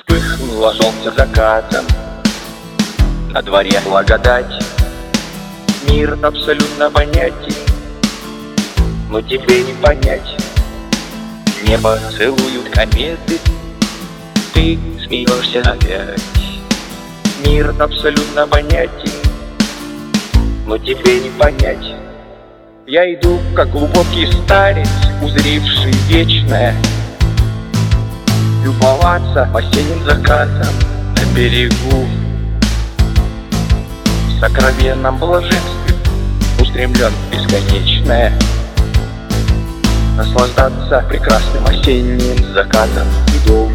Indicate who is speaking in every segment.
Speaker 1: Вспыхнуло солнце закатом, на дворе благодать. Мир абсолютно понятен, но тебе не понять. Небо целуют кометы, ты смеешься опять. Мир абсолютно понятен, но тебе не понять. Я иду, как глубокий старец, узревший вечное, любоваться осенним закатом на берегу. В сокровенном блаженстве устремлен в бесконечное, наслаждаться прекрасным осенним закатом иду.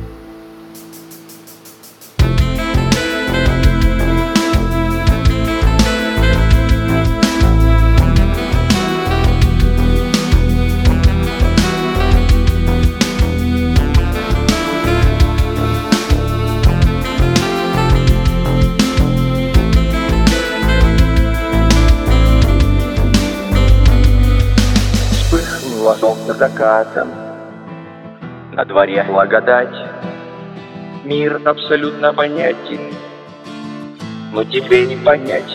Speaker 1: Солнце закатом, на дворе благодать. Мир абсолютно понятен, но тебе не понять.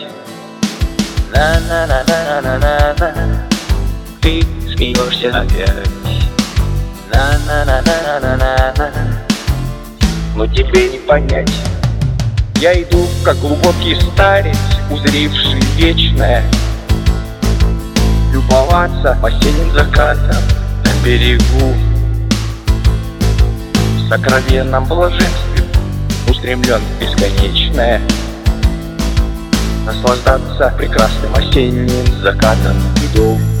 Speaker 1: На-на-на-на-на-на-на, ты смеешься опять. На-на-на-на-на-на-на, но тебе не понять. Я иду, как глубокий старец, узревший вечное, любоваться осенним закатом на берегу. В сокровенном блаженстве устремлен в бесконечное, наслаждаться прекрасным осенним закатом иду.